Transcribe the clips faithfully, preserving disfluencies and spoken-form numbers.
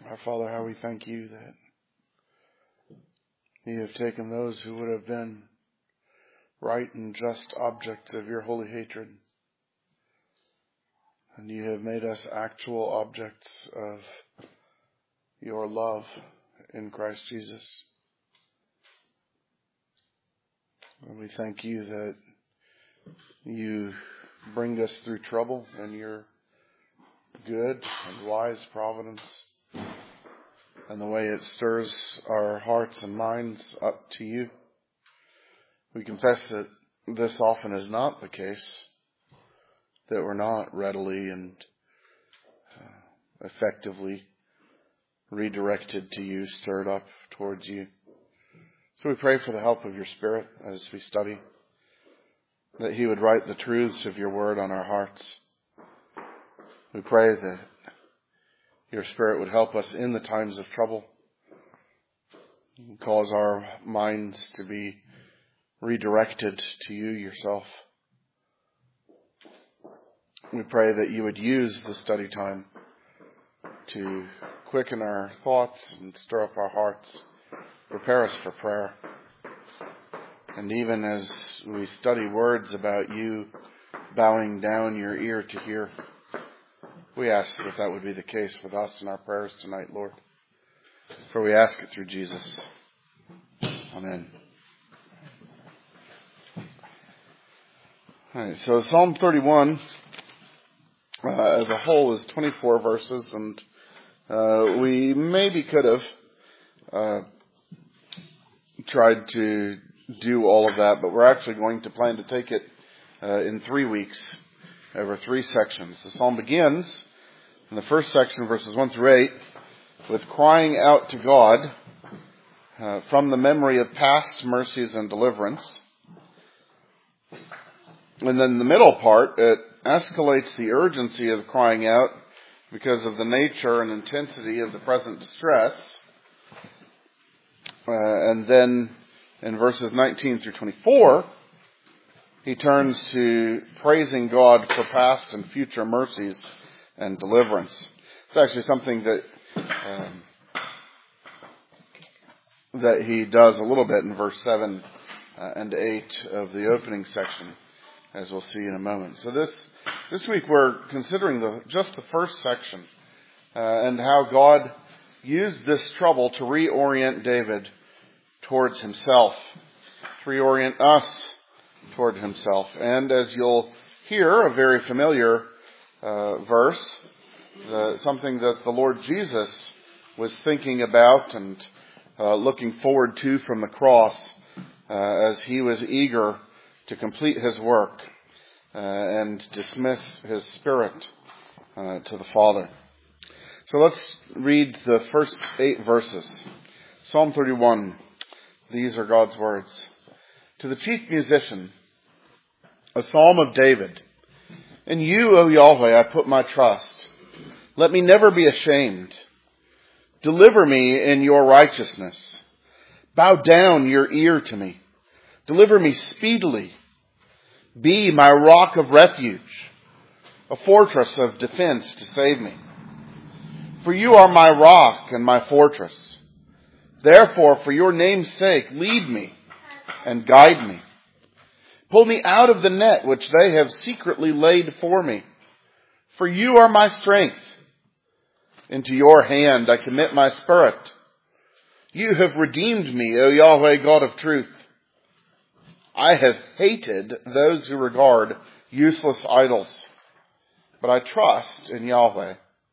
Our Father, how we thank you that you have taken those who would have been right and just objects of your holy hatred, and you have made us actual objects of your love in Christ Jesus. And we thank you that you bring us through trouble in your good and wise providence, and the way it stirs our hearts and minds up to you. We confess that this often is not the case, that we're not readily and uh, effectively redirected to you, stirred up towards you. So we pray for the help of your Spirit as we study, that he would write the truths of your word on our hearts. We pray that your Spirit would help us in the times of trouble, cause our minds to be redirected to you yourself. We pray that you would use the study time to quicken our thoughts and stir up our hearts, prepare us for prayer. And even as we study words about you bowing down your ear to hear, we ask that that would be the case with us in our prayers tonight, Lord. For we ask it through Jesus. Amen. All right, so Psalm thirty-one uh, as a whole is twenty-four verses, and uh, we maybe could have uh, tried to do all of that, but we're actually going to plan to take it uh, in three weeks over three sections. The psalm begins in the first section, verses one through eight, with crying out to God uh, from the memory of past mercies and deliverance. And then the middle part, it escalates the urgency of crying out because of the nature and intensity of the present distress. Uh, and then in verses nineteen through twenty-four, he turns to praising God for past and future mercies and deliverance. It's actually something that um, that he does a little bit in verse seven uh, and eight of the opening section, as we'll see in a moment. So this this week we're considering the just the first section uh, and how God used this trouble to reorient David towards himself, to reorient us toward himself. And as you'll hear, a very familiar uh, verse, the, something that the Lord Jesus was thinking about and uh, looking forward to from the cross uh, as he was eager to complete his work uh, and dismiss his spirit uh, to the Father. So let's read the first eight verses. Psalm thirty-one. These are God's words. To the chief musician, a psalm of David. In you, O Yahweh, I put my trust. Let me never be ashamed. Deliver me in your righteousness. Bow down your ear to me. Deliver me speedily. Be my rock of refuge, a fortress of defense to save me. For you are my rock and my fortress. Therefore, for your name's sake, lead me and guide me. Pull me out of the net which they have secretly laid for me. For you are my strength. Into your hand I commit my spirit. You have redeemed me, O Yahweh, God of truth. I have hated those who regard useless idols, but I trust in Yahweh.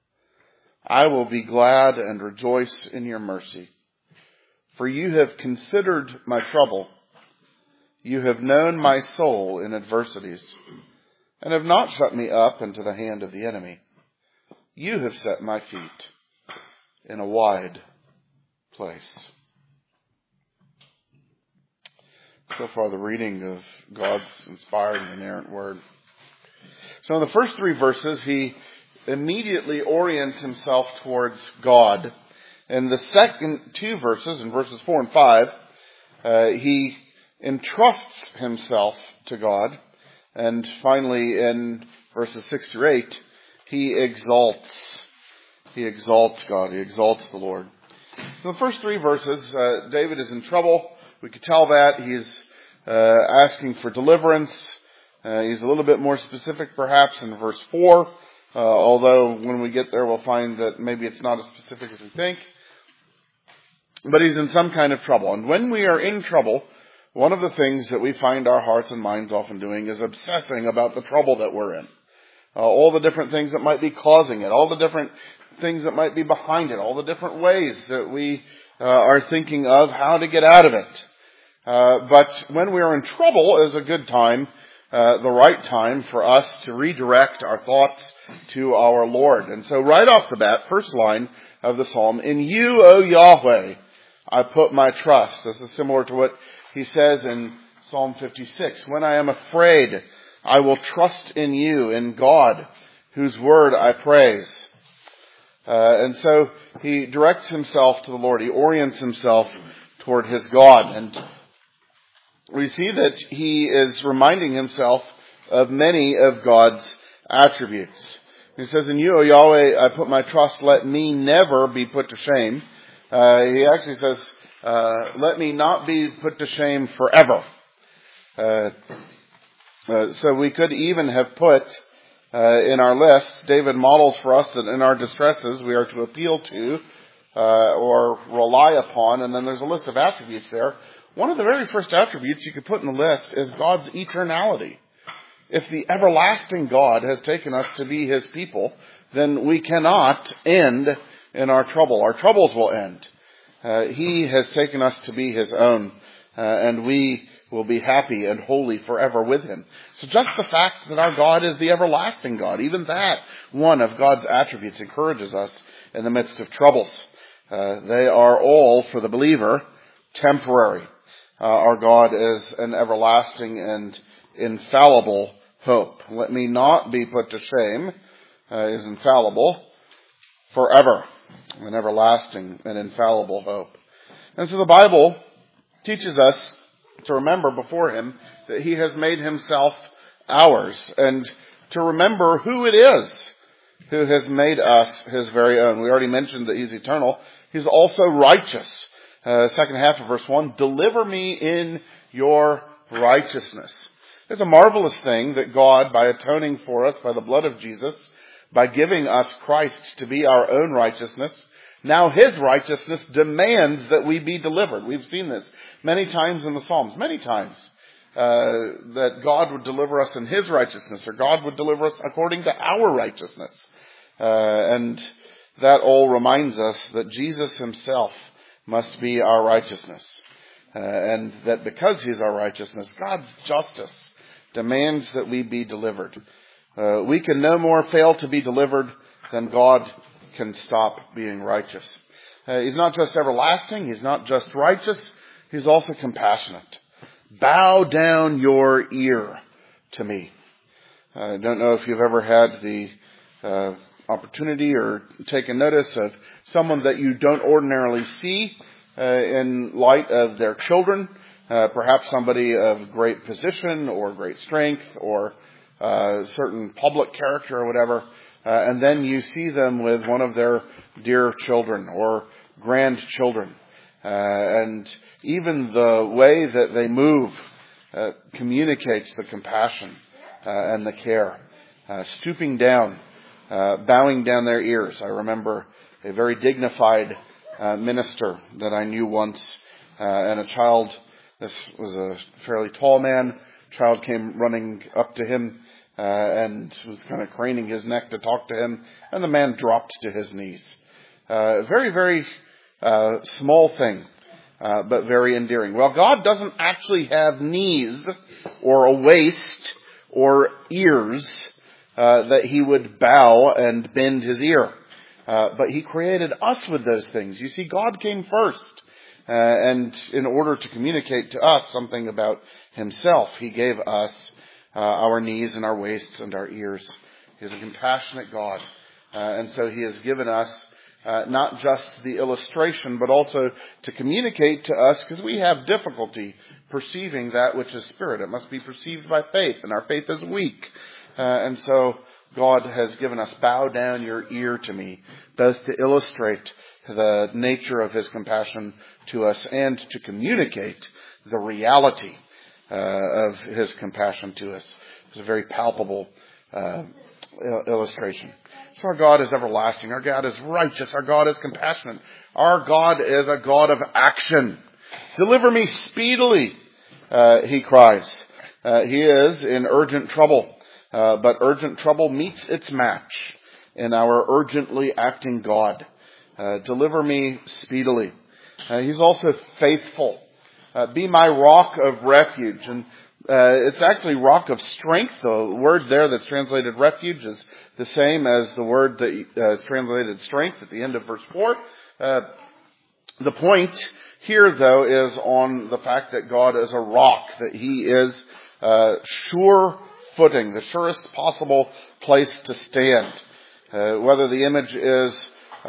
I will be glad and rejoice in your mercy. For you have considered my trouble. You have known my soul in adversities, and have not shut me up into the hand of the enemy. You have set my feet in a wide place. So far, the reading of God's inspired and inerrant word. So in the first three verses, he immediately orients himself towards God. In the second two verses, in verses four and five, uh, he entrusts himself to God. And finally, in verses six through eight, he exalts He exalts God. He exalts the Lord. In the first three verses, uh, David is in trouble. We could tell that. He's uh, asking for deliverance. Uh, he's a little bit more specific perhaps in verse four. Uh, although when we get there, we'll find that maybe it's not as specific as we think. But he's in some kind of trouble. And when we are in trouble, one of the things that we find our hearts and minds often doing is obsessing about the trouble that we're in. Uh, all the different things that might be causing it, all the different things that might be behind it, all the different ways that we uh, are thinking of how to get out of it. Uh, but when we are in trouble is a good time, uh, the right time for us to redirect our thoughts to our Lord. And so right off the bat, first line of the psalm, in you, O Yahweh, I put my trust. This is similar to what he says in Psalm fifty-six. When I am afraid, I will trust in you, in God, whose word I praise. Uh, and so he directs himself to the Lord. He orients himself toward his God. And we see that he is reminding himself of many of God's attributes. He says, in you, O Yahweh, I put my trust. Let me never be put to shame. Uh, he actually says, uh, let me not be put to shame forever. Uh, uh, so we could even have put uh, in our list, David models for us that in our distresses we are to appeal to uh, or rely upon, and then there's a list of attributes there. One of the very first attributes you could put in the list is God's eternality. If the everlasting God has taken us to be his people, then we cannot end in our trouble. Our troubles will end. Uh, he has taken us to be his own, uh, and we will be happy and holy forever with him. So just the fact that our God is the everlasting God, even that one of God's attributes encourages us in the midst of troubles. Uh, they are all, for the believer, temporary. Uh, our God is an everlasting and infallible hope. Let me not be put to shame uh, is infallible forever. An everlasting and infallible hope. And so the Bible teaches us to remember before him that he has made himself ours, and to remember who it is who has made us his very own. We already mentioned that he's eternal. He's also righteous. Uh, second half of verse one, deliver me in your righteousness. It's a marvelous thing that God, by atoning for us by the blood of Jesus, by giving us Christ to be our own righteousness, now his righteousness demands that we be delivered. We've seen this many times in the Psalms, many times, uh, that God would deliver us in his righteousness, or God would deliver us according to our righteousness. Uh, and that all reminds us that Jesus himself must be our righteousness. Uh, and that because he's our righteousness, God's justice demands that we be delivered. Uh, we can no more fail to be delivered than God can stop being righteous. Uh, he's not just everlasting. He's not just righteous. He's also compassionate. Bow down your ear to me. I don't know if you've ever had the uh, opportunity or taken notice of someone that you don't ordinarily see uh, in light of their children. Uh, perhaps somebody of great position or great strength or uh, certain public character or whatever. Uh, and then you see them with one of their dear children or grandchildren. Uh, and even the way that they move uh, communicates the compassion uh, and the care. Uh, stooping down, uh, bowing down their ears. I remember a very dignified uh, minister that I knew once, uh, and a child, this was a fairly tall man, child came running up to him uh, and was kind of craning his neck to talk to him, and the man dropped to his knees. Uh, very, very uh, small thing, uh, but very endearing. Well, God doesn't actually have knees or a waist or ears uh, that he would bow and bend his ear. Uh, but he created us with those things. You see, God came first. Uh, and in order to communicate to us something about himself, he gave us uh, our knees and our waists and our ears. He is a compassionate God. Uh, and so he has given us uh, not just the illustration, but also to communicate to us, because we have difficulty perceiving that which is spirit. It must be perceived by faith, and our faith is weak. Uh, and so God has given us, bow down your ear to me, both to illustrate the nature of his compassion to us and to communicate the reality uh, of his compassion to us. It's a very palpable uh, illustration. So our God is everlasting. Our God is righteous. Our God is compassionate. Our God is a God of action. Deliver me speedily, uh, he cries. Uh, he is in urgent trouble, uh, but urgent trouble meets its match in our urgently acting God. Uh, deliver me speedily. Uh, he's also faithful. Uh, be my rock of refuge. And uh, it's actually rock of strength. The word there that's translated refuge is the same as the word that uh, is translated strength at the end of verse four. Uh, the point here, though, is on the fact that God is a rock, that he is uh, sure footing, the surest possible place to stand. Uh, whether the image is uh,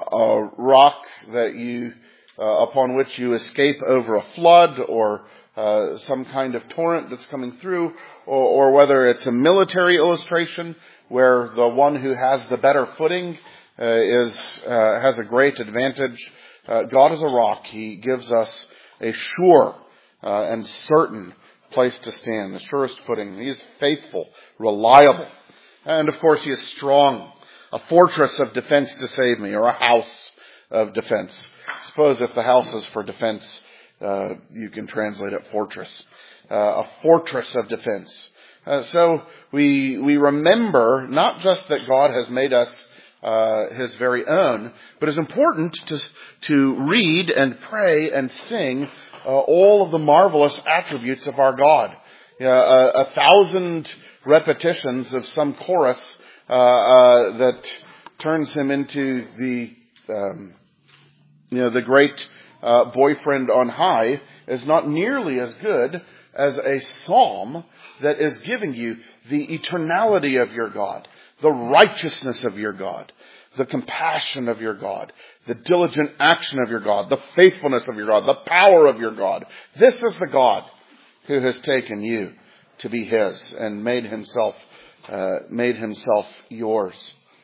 a rock that you uh, upon which you escape over a flood, or uh, some kind of torrent that's coming through, or, or whether it's a military illustration where the one who has the better footing uh, is uh, has a great advantage. Uh, God is a rock. He gives us a sure uh, and certain place to stand, the surest footing. He is faithful, reliable, and of course he is strong, a fortress of defense to save me, or a house of defense. I suppose if the house is for defense, uh, you can translate it fortress, uh, a fortress of defense. Uh, so we we remember not just that God has made us uh, his very own, but it's important to to read and pray and sing uh, all of the marvelous attributes of our God. Uh, a, a thousand repetitions of some chorus uh, uh, that turns him into the um, you know the great uh, boyfriend on high is not nearly as good as a psalm that is giving you the eternality of your God, the righteousness of your God, the compassion of your God, the diligent action of your God, the faithfulness of your God, the power of your God. This is the God who has taken you to be his and made himself uh, made himself yours.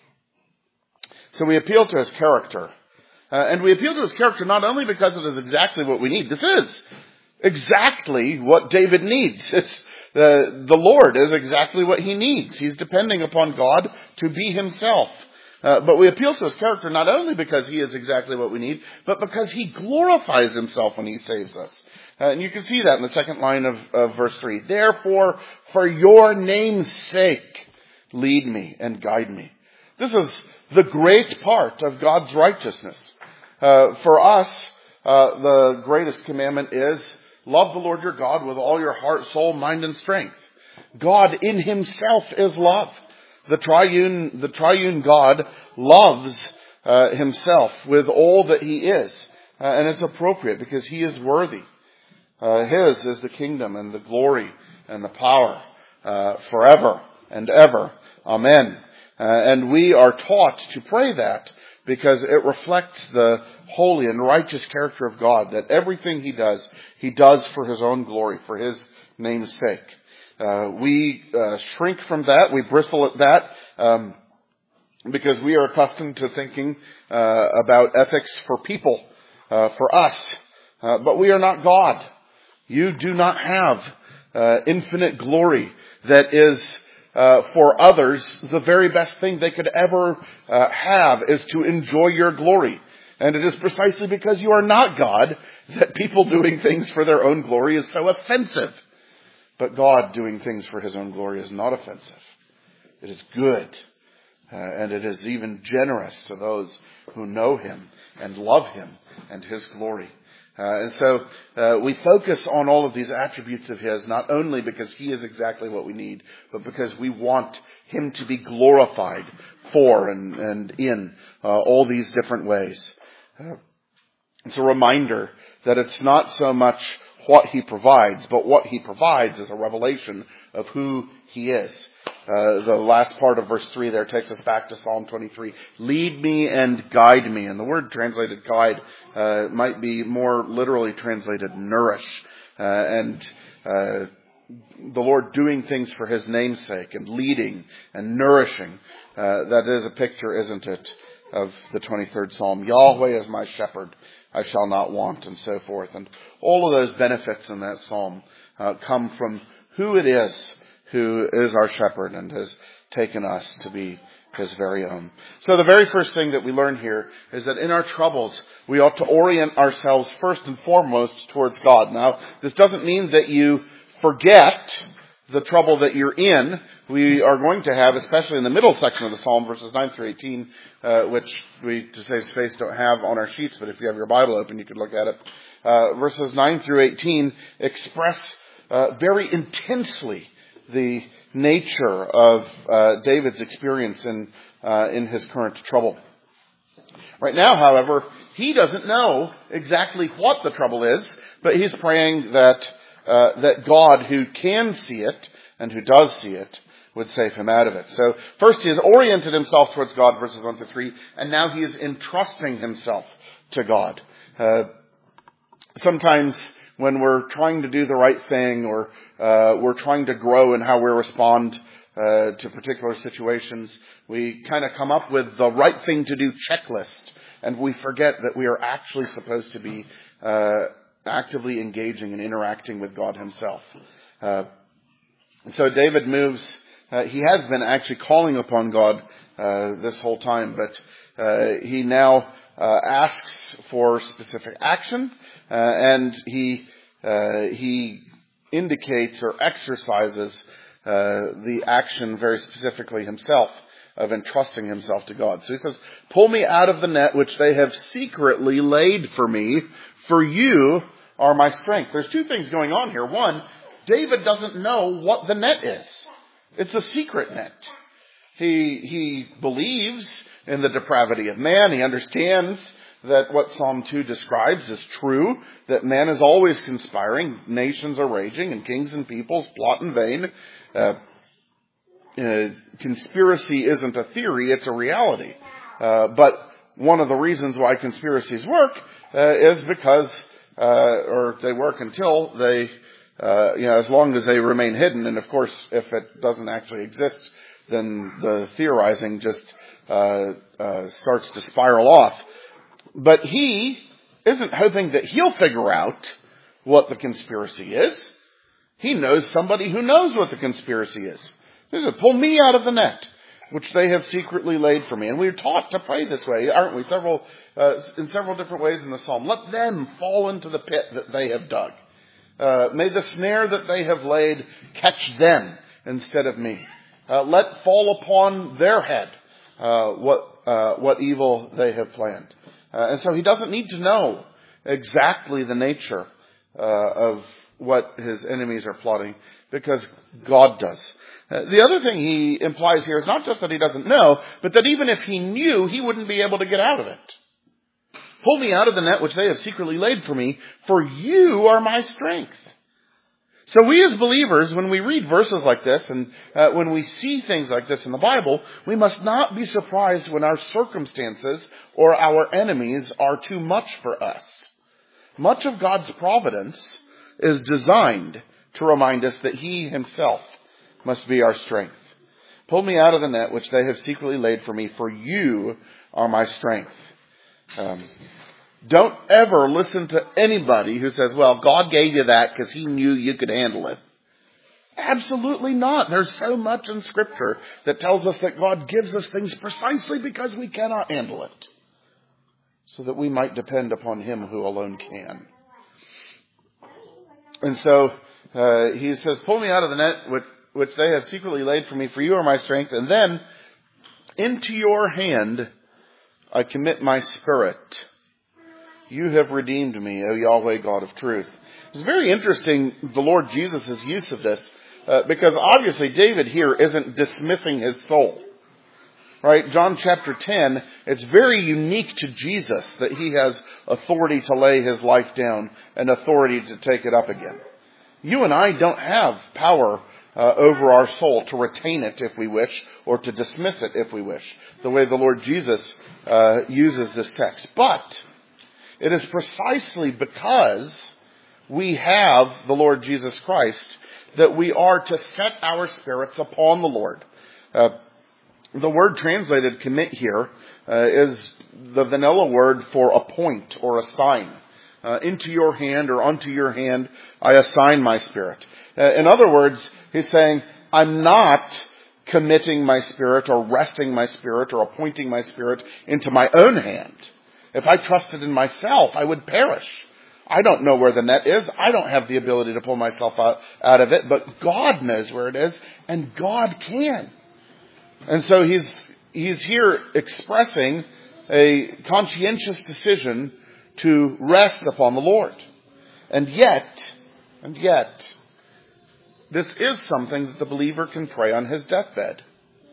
So we appeal to his character. Uh, and we appeal to his character not only because it is exactly what we need. This is exactly what David needs. It's, uh, the Lord is exactly what he needs. He's depending upon God to be himself. Uh, but we appeal to his character not only because he is exactly what we need, but because he glorifies himself when he saves us. Uh, and you can see that in the second line of, of verse three. Therefore, for your name's sake, lead me and guide me. This is the great part of God's righteousness. Uh, for us, uh, the greatest commandment is love the Lord your God with all your heart, soul, mind, and strength. God in himself is love. The triune, the triune God loves uh, himself with all that he is. Uh, and it's appropriate because he is worthy. Uh, his is the kingdom and the glory and the power uh, forever and ever. Amen. Uh, and we are taught to pray that because it reflects the holy and righteous character of God, that everything he does, he does for his own glory, for his name's sake. Uh, we uh, shrink from that, we bristle at that, um, because we are accustomed to thinking uh, about ethics for people, uh, for us. Uh, but we are not God. You do not have uh, infinite glory that is Uh, for others, the very best thing they could ever uh, have is to enjoy your glory. And it is precisely because you are not God that people doing things for their own glory is so offensive. But God doing things for his own glory is not offensive. It is good. Uh, and it is even generous to those who know him and love him and his glory. Uh, and so uh, we focus on all of these attributes of his, not only because he is exactly what we need, but because we want him to be glorified for and, and in uh, all these different ways. Uh, it's a reminder that it's not so much what he provides, but what he provides is a revelation of who he is. Uh, the last part of verse three there takes us back to Psalm twenty-three. Lead me and guide me. And the word translated guide uh, might be more literally translated nourish. Uh, and uh, the Lord doing things for His name's sake and leading and nourishing. Uh, that is a picture, isn't it, of the twenty-third Psalm. Yahweh is my shepherd, I shall not want, and so forth. And all of those benefits in that Psalm uh, come from who it is who is our shepherd and has taken us to be His very own. So the very first thing that we learn here is that in our troubles, we ought to orient ourselves first and foremost towards God. Now, this doesn't mean that you forget the trouble that you're in. We are going to have, especially in the middle section of the Psalm, verses nine through eighteen, uh, which we, to save space, don't have on our sheets, but if you have your Bible open, you could look at it. Uh, verses nine through eighteen express uh, very intensely the nature of uh, David's experience in uh, in his current trouble. Right now, however, he doesn't know exactly what the trouble is, but he's praying that uh, that God, who can see it and who does see it, would save him out of it. So first he has oriented himself towards God, verses one through three, and now he is entrusting himself to God. Uh, sometimes when we're trying to do the right thing, or uh, we're trying to grow in how we respond uh, to particular situations, we kind of come up with the right thing to do checklist, and we forget that we are actually supposed to be uh, actively engaging and interacting with God Himself. Uh, so David moves. Uh, he has been actually calling upon God uh, this whole time, but uh, he now uh, asks for specific action, uh, and he uh, he indicates or exercises uh, the action very specifically himself of entrusting himself to God. So he says, "Pull me out of the net which they have secretly laid for me, for you are my strength." There's two things going on here. One, David doesn't know what the net is. It's a secret net. He, he believes in the depravity of man. He understands that what Psalm two describes is true, that man is always conspiring, nations are raging, and kings and peoples plot in vain. Uh, uh, conspiracy isn't a theory, it's a reality. Uh, but one of the reasons why conspiracies work uh, is because, uh, or they work until they Uh, you know, as long as they remain hidden. And of course, if it doesn't actually exist, then the theorizing just uh, uh, starts to spiral off. But he isn't hoping that he'll figure out what the conspiracy is. He knows somebody who knows what the conspiracy is. He says, "Pull me out of the net, which they have secretly laid for me." And we're taught to pray this way, aren't we? Several, uh, in several different ways in the Psalm. Let them fall into the pit that they have dug. Uh, may the snare that they have laid catch them instead of me. Uh, let fall upon their head uh, what uh, what evil they have planned. Uh, and so he doesn't need to know exactly the nature uh, of what his enemies are plotting, because God does. Uh, the other thing he implies here is not just that he doesn't know, but that even if he knew, he wouldn't be able to get out of it. "Pull me out of the net which they have secretly laid for me, for you are my strength." So we as believers, when we read verses like this, and uh, when we see things like this in the Bible, we must not be surprised when our circumstances or our enemies are too much for us. Much of God's providence is designed to remind us that He Himself must be our strength. "Pull me out of the net which they have secretly laid for me, for you are my strength." Um, don't ever listen to anybody who says, "Well, God gave you that because He knew you could handle it." Absolutely not. There's so much in Scripture that tells us that God gives us things precisely because we cannot handle it, so that we might depend upon Him who alone can. And so uh, he says, "Pull me out of the net which, which they have secretly laid for me, for you are my strength. And then, into your hand I commit my spirit. You have redeemed me, O Yahweh, God of truth." It's very interesting, the Lord Jesus' use of this, uh, because obviously David here isn't dismissing his soul. Right? John chapter ten, it's very unique to Jesus that He has authority to lay His life down and authority to take it up again. You and I don't have power Uh, over our soul to retain it if we wish, or to dismiss it if we wish, the way the Lord Jesus uh, uses this text. But it is precisely because we have the Lord Jesus Christ that we are to set our spirits upon the Lord. Uh, the word translated commit here uh, is the vanilla word for appoint or assign. Uh, into your hand or unto your hand, I assign my spirit. Uh, in other words, he's saying, I'm not committing my spirit or resting my spirit or appointing my spirit into my own hand. If I trusted in myself, I would perish. I don't know where the net is. I don't have the ability to pull myself out, out of it, but God knows where it is, and God can. And so he's, he's here expressing a conscientious decision to rest upon the Lord. And yet, and yet, this is something that the believer can pray on his deathbed.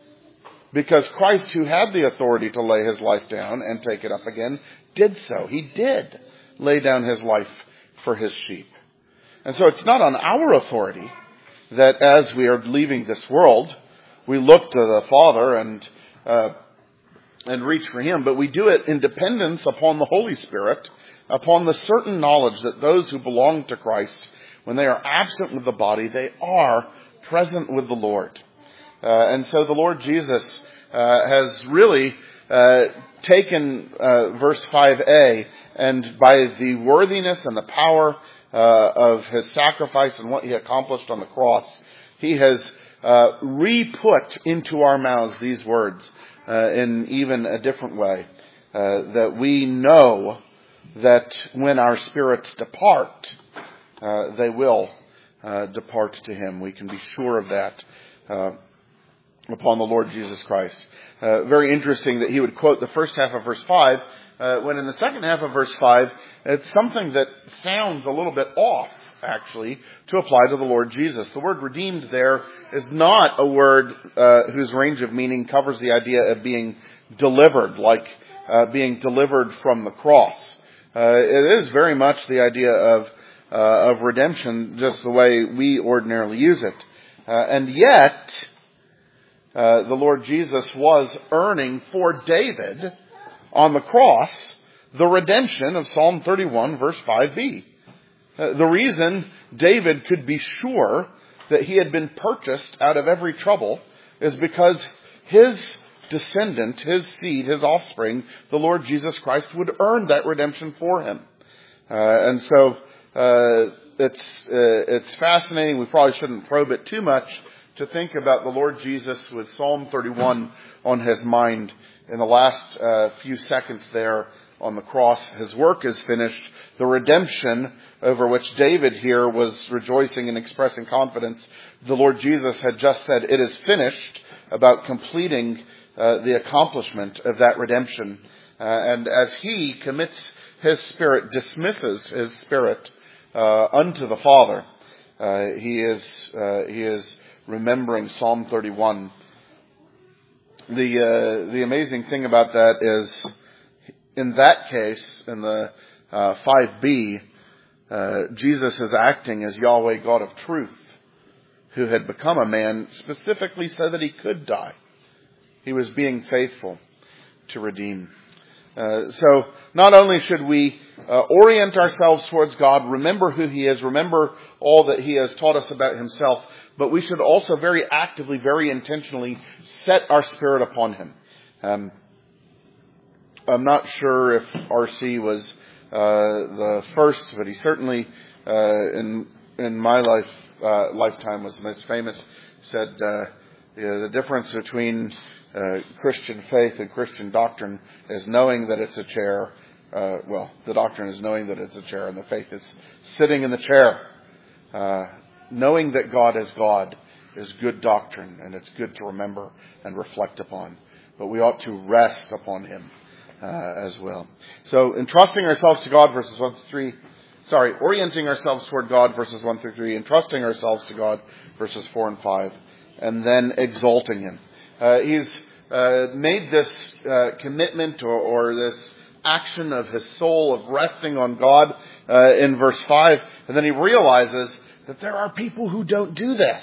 Because Christ, who had the authority to lay his life down and take it up again, did so. He did lay down his life for his sheep. And so it's not on our authority that as we are leaving this world, we look to the Father and uh, and reach for him, but we do it in dependence upon the Holy Spirit, upon the certain knowledge that those who belong to Christ, when they are absent with the body, they are present with the Lord. Uh, and so the Lord Jesus uh, has really uh, taken uh, verse five a, and by the worthiness and the power uh, of his sacrifice and what he accomplished on the cross, he has uh, re-put into our mouths these words uh, in even a different way, uh, that we know that when our spirits depart, uh, they will uh, depart to him. We can be sure of that uh, upon the Lord Jesus Christ. Uh, very interesting that he would quote the first half of verse five, uh, when in the second half of verse five, it's something that sounds a little bit off, actually, to apply to the Lord Jesus. The word redeemed there is not a word uh, whose range of meaning covers the idea of being delivered, like uh, being delivered from the cross. Uh, it is very much the idea of uh, of redemption, just the way we ordinarily use it. Uh, and yet, uh, the Lord Jesus was earning for David on the cross the redemption of Psalm thirty-one, verse five b. Uh, the reason David could be sure that he had been purchased out of every trouble is because his descendant, his seed, his offspring, the Lord Jesus Christ, would earn that redemption for him. Uh, and so uh, it's uh, it's fascinating. We probably shouldn't probe it too much to think about the Lord Jesus with Psalm thirty-one on his mind in the last uh, few seconds there on the cross. His work is finished. The redemption over which David here was rejoicing and expressing confidence, the Lord Jesus had just said, it is finished, about completing uh, the accomplishment of that redemption. Uh, and as he commits his spirit, dismisses his spirit uh, unto the Father, uh, he is uh, he is remembering Psalm thirty-one. The uh, the amazing thing about that is, in that case, in the uh, five b, uh, Jesus is acting as Yahweh, God of truth, who had become a man specifically so that he could die. He was being faithful to redeem. Uh, so not only should we uh, orient ourselves towards God, remember who he is, remember all that he has taught us about himself, but we should also very actively, very intentionally set our spirit upon him. Um, I'm not sure if R C was uh, the first, but he certainly, uh, in in my life uh, lifetime, was the most famous. Said uh, yeah, the difference between uh, Christian faith and Christian doctrine is knowing that it's a chair. Uh, well, the doctrine is knowing that it's a chair, and the faith is sitting in the chair. Uh, knowing that God is God is good doctrine, and it's good to remember and reflect upon. But we ought to rest upon him uh, as well. So, entrusting ourselves to God, verses one through three. Sorry, orienting ourselves toward God, verses one through three. Entrusting ourselves to God, verses four and five. And then exalting him. Uh, he's uh, made this uh, commitment or, or this action of his soul of resting on God uh, in verse five. And then he realizes that there are people who don't do this.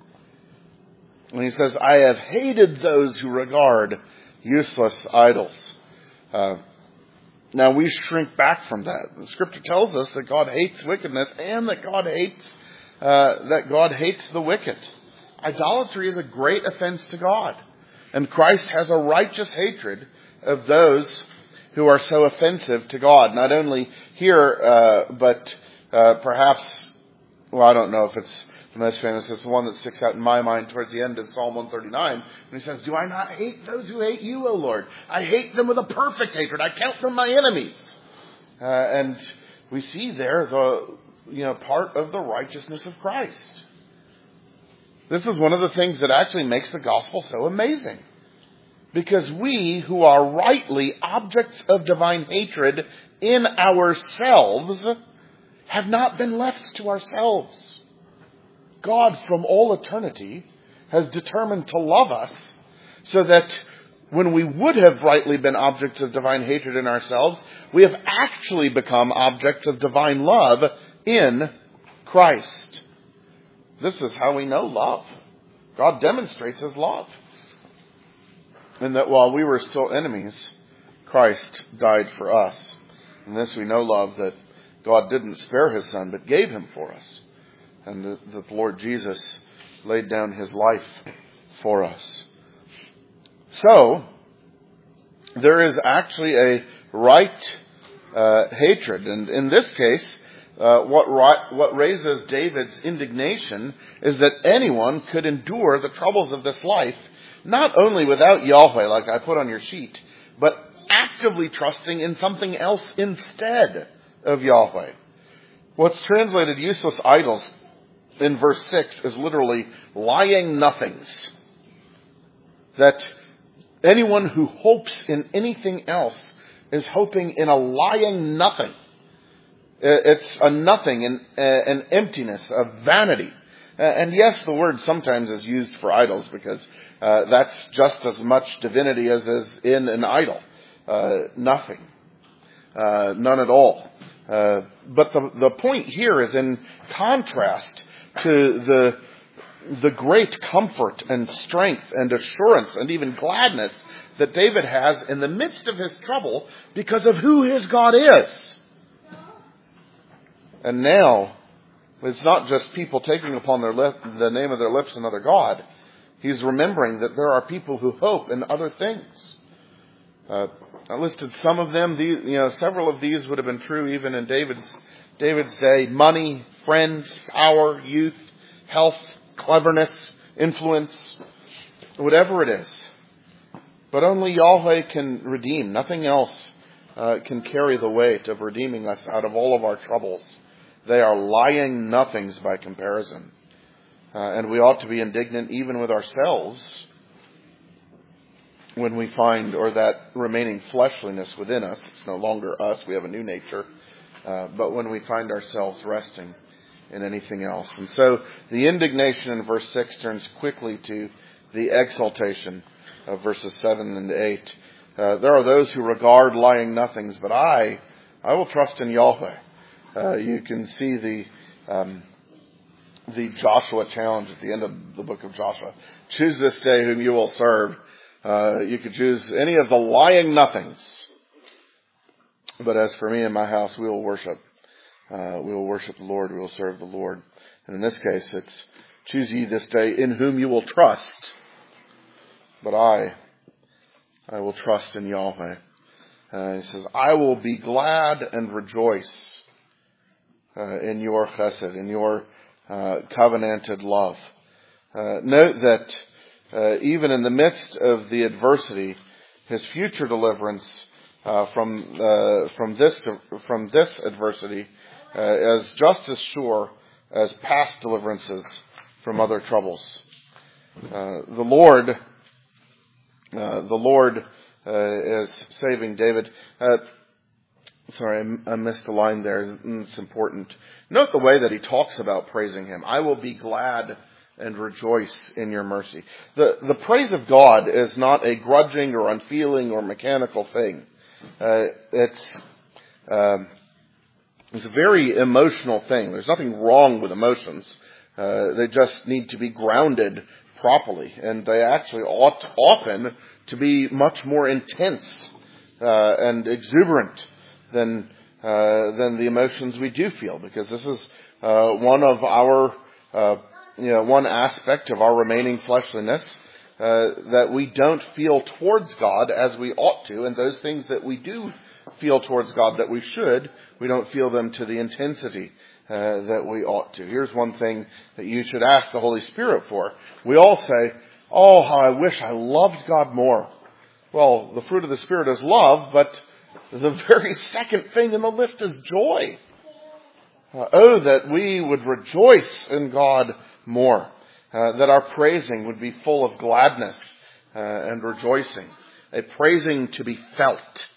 And he says, I have hated those who regard useless idols. Uh, now we shrink back from that. The scripture tells us that God hates wickedness and that God hates uh, that God hates the wicked. Idolatry is a great offense to God. And Christ has a righteous hatred of those who are so offensive to God. Not only here, uh, but uh, perhaps, well, I don't know if it's the most famous. It's the one that sticks out in my mind towards the end of Psalm one thirty-nine. And he says, do I not hate those who hate you, O Lord? I hate them with a perfect hatred. I count them my enemies. Uh, and we see there the, you know, part of the righteousness of Christ. This is one of the things that actually makes the gospel so amazing. Because we, who are rightly objects of divine hatred in ourselves, have not been left to ourselves. God, from all eternity, has determined to love us so that when we would have rightly been objects of divine hatred in ourselves, we have actually become objects of divine love in Christ. This is how we know love. God demonstrates His love. And that while we were still enemies, Christ died for us. And this we know love, that God didn't spare His Son, but gave Him for us. And that the Lord Jesus laid down His life for us. So, there is actually a right uh, hatred. And in this case, Uh, what, what raises David's indignation is that anyone could endure the troubles of this life, not only without Yahweh, like I put on your sheet, but actively trusting in something else instead of Yahweh. What's translated useless idols in verse six is literally lying nothings. That anyone who hopes in anything else is hoping in a lying nothing. It's a nothing, an, an emptiness, a vanity. And yes, the word sometimes is used for idols because uh, that's just as much divinity as is in an idol. Uh, nothing. Uh, none at all. Uh, but the, the point here is in contrast to the, the great comfort and strength and assurance and even gladness that David has in the midst of his trouble because of who his God is. And now, it's not just people taking upon their lip, the name of their lips another God. He's remembering that there are people who hope in other things. Uh, I listed some of them. These, you know, several of these would have been true even in David's David's day. Money, friends, power, youth, health, cleverness, influence, whatever it is. But only Yahweh can redeem. Nothing else uh, can carry the weight of redeeming us out of all of our troubles. They are lying nothings by comparison. Uh, and we ought to be indignant even with ourselves when we find, or that remaining fleshliness within us, it's no longer us, we have a new nature, uh, but when we find ourselves resting in anything else. And so the indignation in verse six turns quickly to the exaltation of verses seven and eight. Uh, there are those who regard lying nothings, but I, I will trust in Yahweh. Uh, you can see the um, the Joshua challenge at the end of the book of Joshua. Choose this day whom you will serve. Uh, you could choose any of the lying nothings. But as for me and my house, we will worship. Uh, we will worship the Lord. We will serve the Lord. And in this case, it's choose ye this day in whom you will trust. But I, I will trust in Yahweh. Uh, he says, I will be glad and rejoice Uh, in your chesed, in your uh, covenanted love. Uh, note that uh, even in the midst of the adversity, His future deliverance uh, from uh, from this from this adversity uh, is just as sure as past deliverances from other troubles. Uh, the Lord, uh, the Lord uh, is saving David. Uh, Sorry, I missed a line there. It's important. Note the way that he talks about praising Him. I will be glad and rejoice in your mercy. The, the praise of God is not a grudging or unfeeling or mechanical thing. Uh, it's, um, it's a very emotional thing. There's nothing wrong with emotions. Uh, they just need to be grounded properly. And they actually ought often to be much more intense uh, and exuberant than uh, than the emotions we do feel, because this is uh, one of our uh, you know, one aspect of our remaining fleshliness, uh, that we don't feel towards God as we ought to, and those things that we do feel towards God that we should, we don't feel them to the intensity uh, that we ought to. Here's one thing that you should ask the Holy Spirit for. We all say, oh, how I wish I loved God more. Well, the fruit of the Spirit is love, but the very second thing in the list is joy. Uh, oh, that we would rejoice in God more. Uh, that our praising would be full of gladness uh, and rejoicing. A praising to be felt.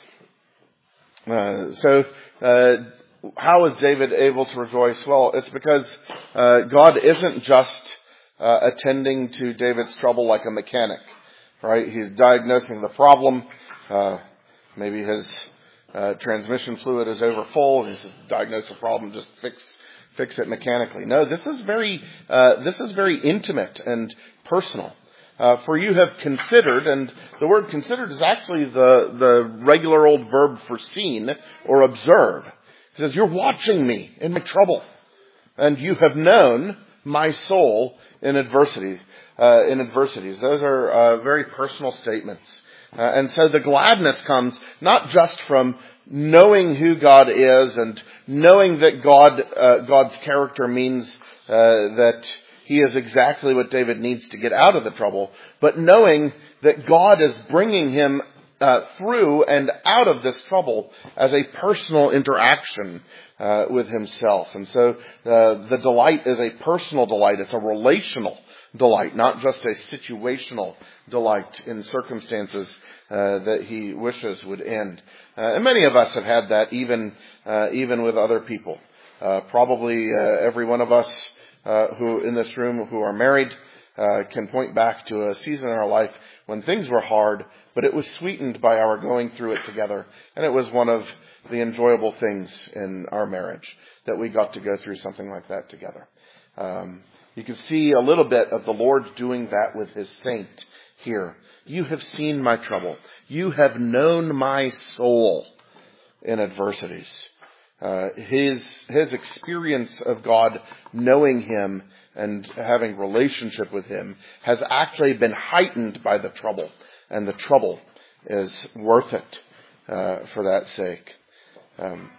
Uh, so, uh, how is David able to rejoice? Well, it's because uh, God isn't just uh, attending to David's trouble like a mechanic, right? He's diagnosing the problem. Uh, maybe his uh, transmission fluid is over full. He says, diagnose the problem, just fix fix it mechanically. No, this is very uh, this is very intimate and personal. Uh, for you have considered, and the word considered is actually the, the regular old verb for seen or observe. He says, you're watching me in my trouble, and you have known my soul in adversity, uh, in adversities. Those are uh, very personal statements. Uh, and so the gladness comes not just from knowing who God is and knowing that God, uh, God's character means uh, that He is exactly what David needs to get out of the trouble, but knowing that God is bringing him uh, through and out of this trouble as a personal interaction uh, with himself. And so uh, the delight is a personal delight. It's a relational delight, not just a situational delight in circumstances uh, that he wishes would end. Uh, and many of us have had that even uh, even with other people. Uh, probably uh, every one of us Uh, who in this room who are married uh, can point back to a season in our life when things were hard, but it was sweetened by our going through it together. And it was one of the enjoyable things in our marriage that we got to go through something like that together. Um, you can see a little bit of the Lord doing that with His saint here. You have seen my trouble. You have known my soul in adversities. Uh, his, his experience of God knowing Him and having relationship with Him has actually been heightened by the trouble. And the trouble is worth it, uh, for that sake. Um,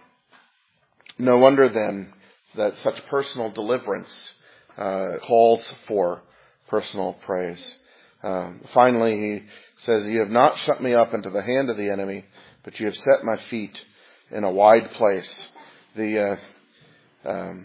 no wonder then that such personal deliverance, uh, calls for personal praise. Um, finally, he says, you have not shut me up into the hand of the enemy, but you have set my feet in a wide place. The uh, um,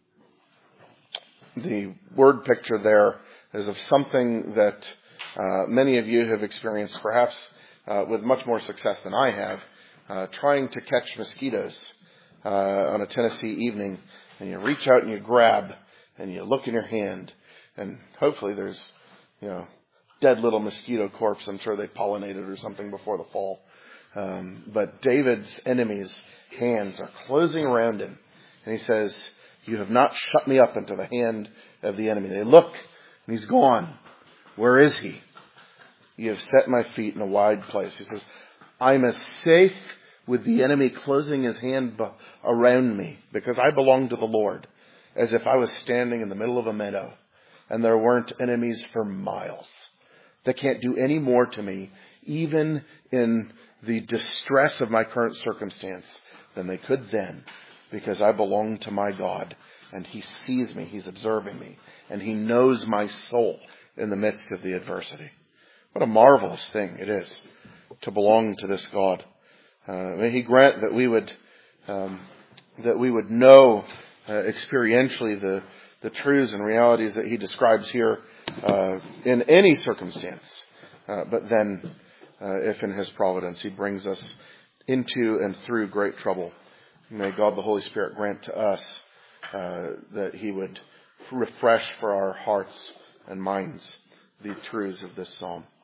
the word picture there is of something that uh, many of you have experienced, perhaps uh, with much more success than I have, uh, trying to catch mosquitoes uh, on a Tennessee evening, and you reach out and you grab, and you look in your hand, and hopefully there's, you know, dead little mosquito corpse. I'm sure they pollinated or something before the fall. Um, but David's enemies' hands are closing around him. And he says, you have not shut me up into the hand of the enemy. They look, and he's gone. Where is he? You have set my feet in a wide place. He says, I'm as safe with the enemy closing his hand b- around me because I belong to the Lord as if I was standing in the middle of a meadow and there weren't enemies for miles. They can't do any more to me, even in the distress of my current circumstance, than they could then, because I belong to my God, and He sees me, He's observing me, and He knows my soul in the midst of the adversity. What a marvelous thing it is to belong to this God. Uh, may He grant that we would um, that we would know uh, experientially the the truths and realities that He describes here uh, in any circumstance, uh, but then. Uh, if in His providence He brings us into and through great trouble. May God the Holy Spirit grant to us uh, that He would refresh for our hearts and minds the truths of this psalm.